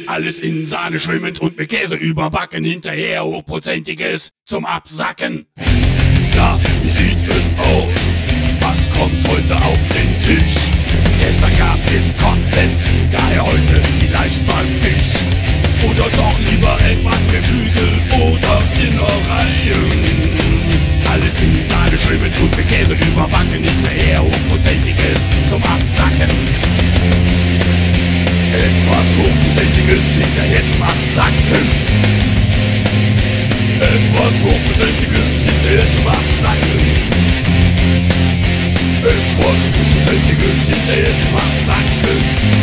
Alles in Sahne schwimmend und mit Käse überbacken, hinterher hochprozentiges zum Absacken. Na, wie sieht es aus? Was kommt heute auf den Tisch? Gestern gab es Kotelett, daher heute vielleicht mal Fisch. Oder doch lieber etwas Geflügel oder Innereien. Alles in Sahne schwimmend und mit Käse überbacken, hinterher hochprozentiges zum Absacken. Etwas hochprozentiges hinterher zum Absacken. Etwas hochprozentiges hinterher zum Absacken. Etwas hochprozentiges hinterher zum Absacken.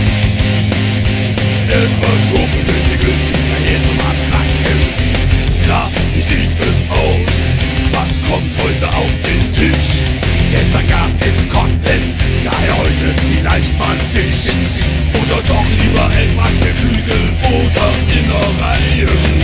Etwas hochprozentiges hinterher zum Absacken. Na, wie sieht es aus? Was kommt heute auf den Tisch? Gestern gab es Kotelett, daher heute vielleicht mal Fisch. Oder doch lieber etwas Geflügel oder Innereien.